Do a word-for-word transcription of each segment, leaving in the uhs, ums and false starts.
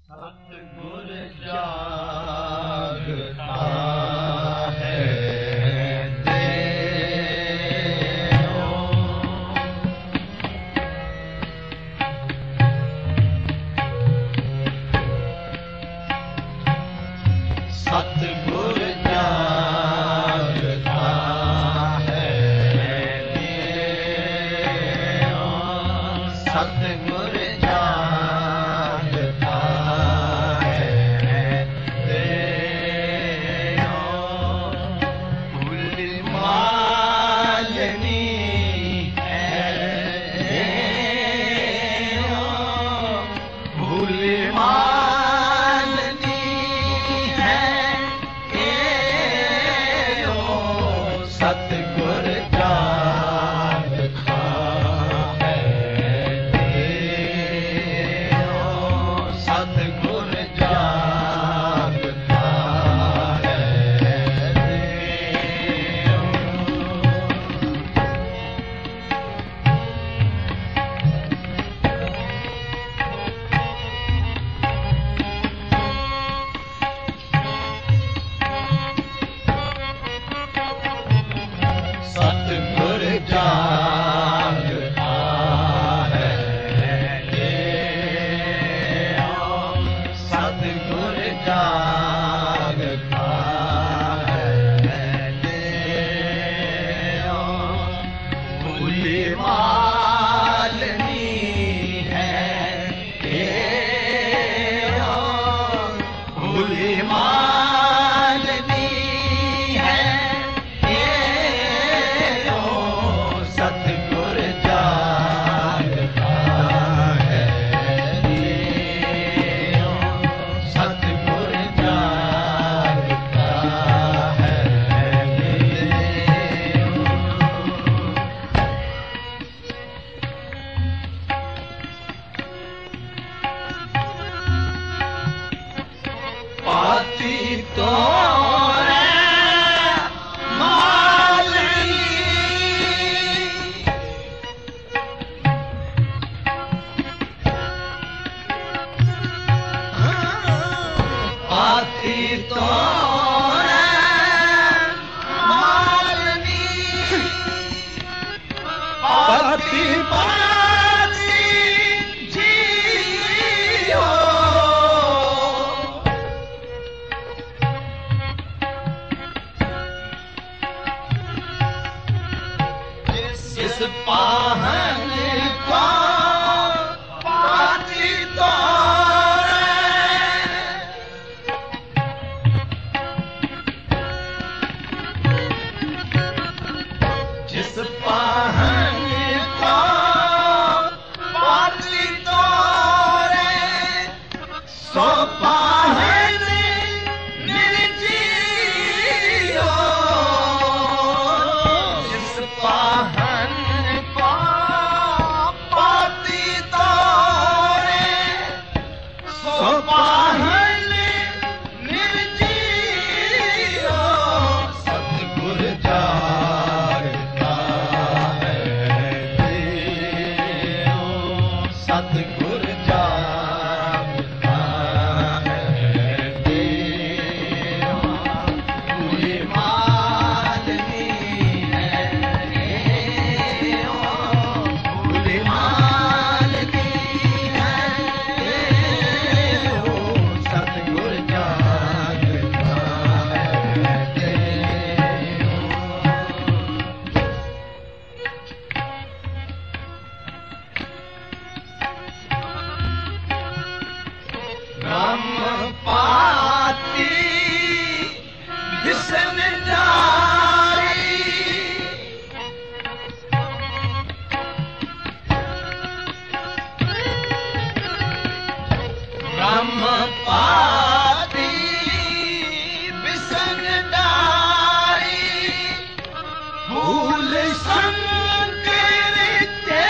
सतगुर जागता है सतगुर जागता है सतगुर जागता है फूल मालनी है फूल सतगुर जागता है सतगुर जागता है सतगुर जागता है सतगुर जागता है फूल मालनी है फूल मालनी है सतगुर जागता है सतगुर जागता है पाती तो पाती तो मालनी पाती पाती जियो जिस पाहन को पाती तो जिस पाहन को पाती तो सो पाहन निर्जीयो जिस पाहन को पाती तो सो पाहन निर्जीयो सतगुर जागता है सतगुर जागता है फूल मालनी है फूल मालनी है सतगुर जागता है ब्रह्म पाती विष्णु जारी ब्रह्म पाती विष्णु जारी फूल शंकर के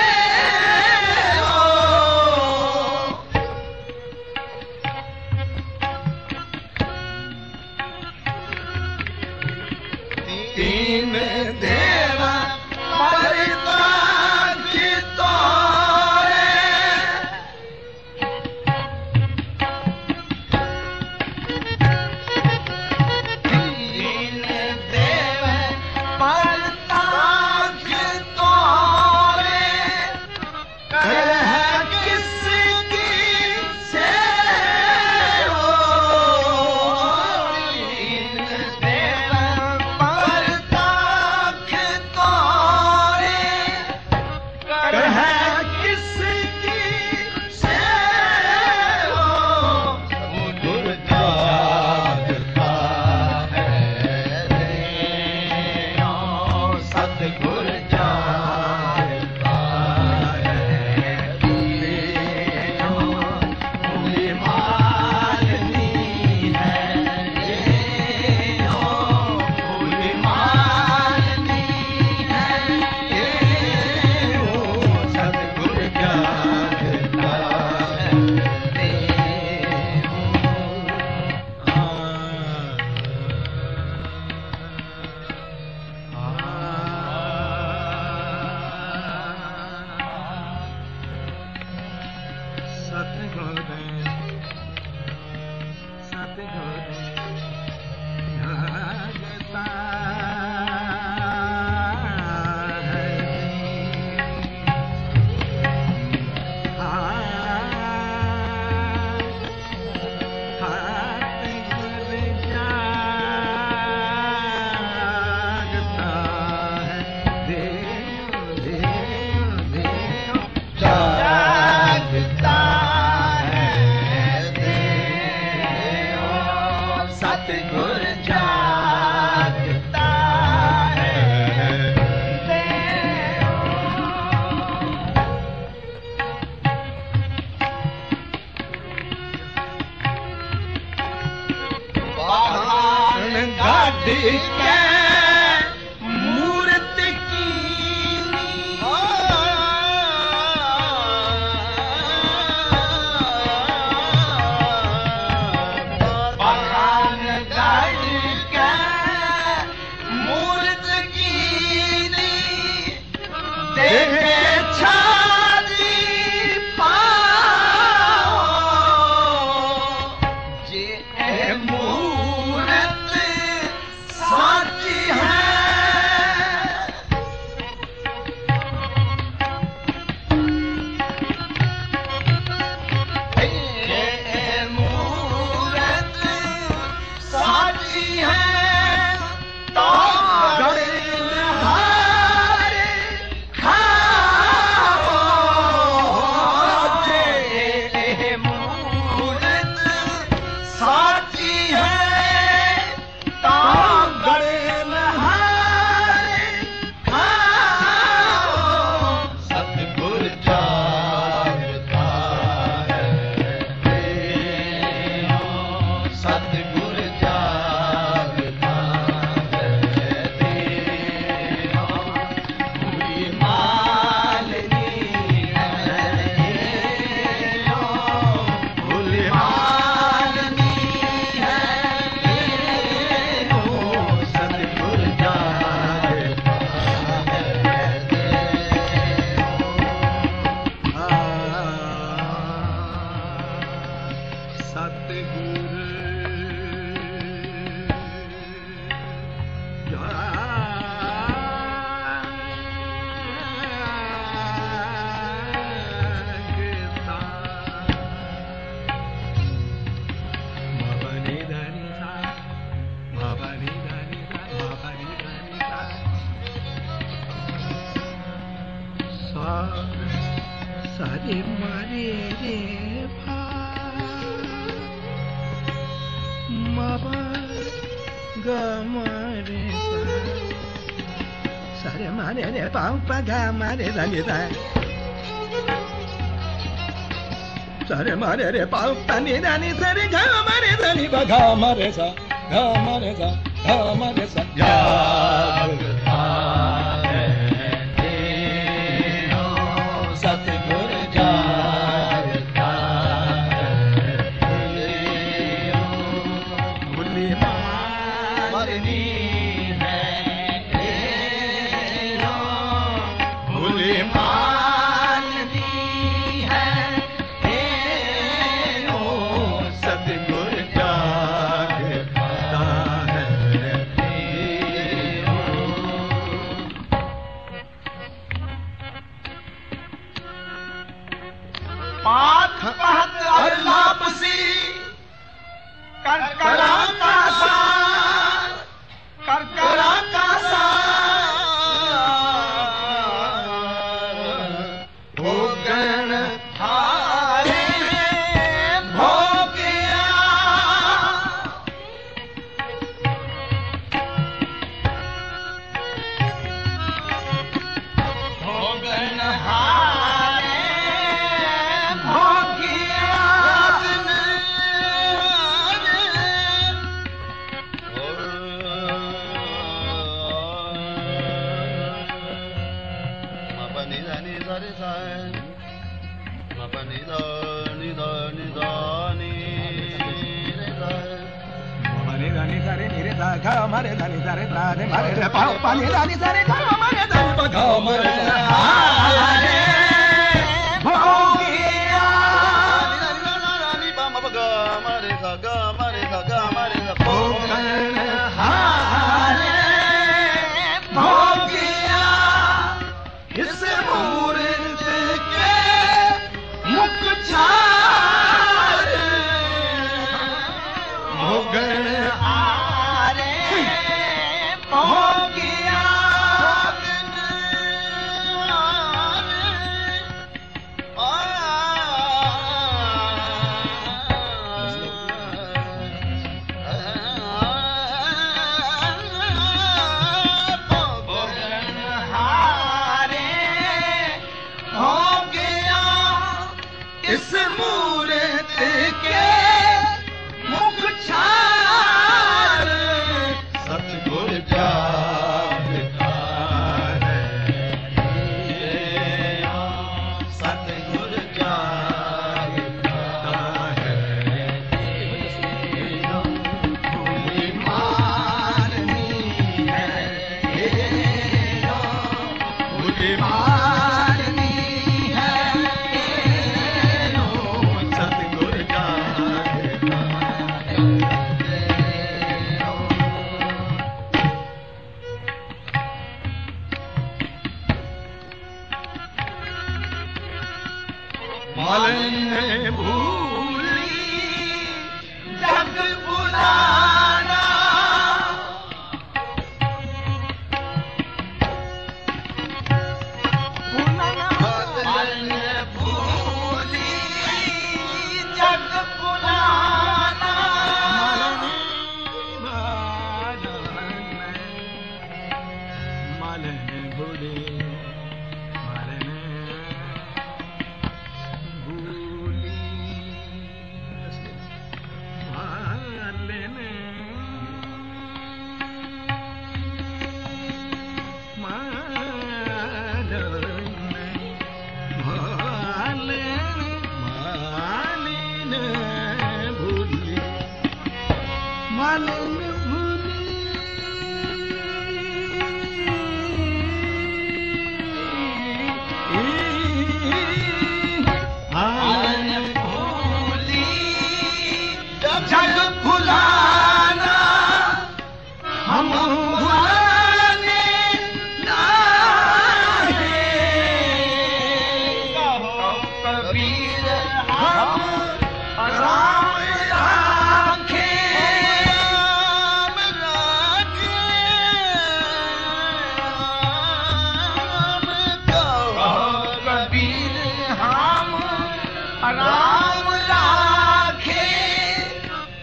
तीन देवा परता की तोरे सतगुर जागता है वाहन गाड़ी के Sare mare re pa pa ni da ni sare ga mare da ni ba ga mare sa ga mare sa ga mare sa jagta hai dino Satgur jagta hai buli marni hai dino buli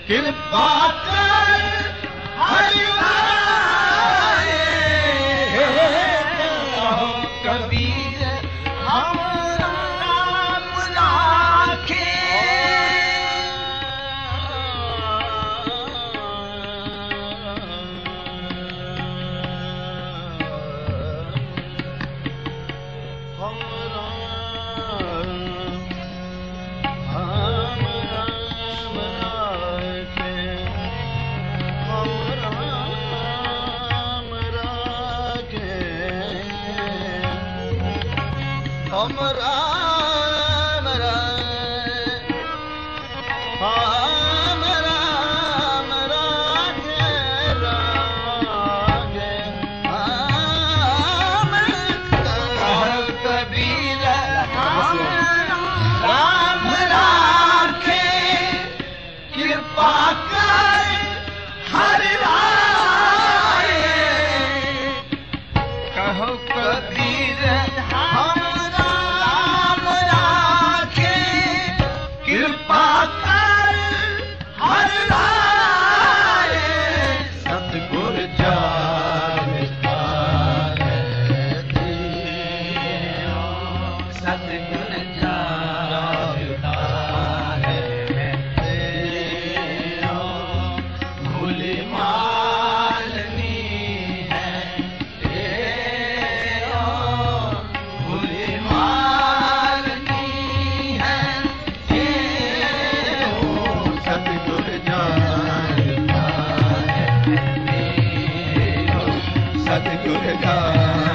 कृपा कर हरि आए कहो कबीर हम राम राखे हम राम हम राम राखे हम राम राखे हम राम राखे हम राम राखे राखे हम कहो कबीर हम राम राखे कृपा कर हरि राए कहो कबीर हम राम राखे कृपा कर हरि राए सतगुर जानता है दियो सतगुर जानता है दियो भूली मालनी है दियो भूली मालनी है दियो सतगुर जानता है दियो सतगुर जानता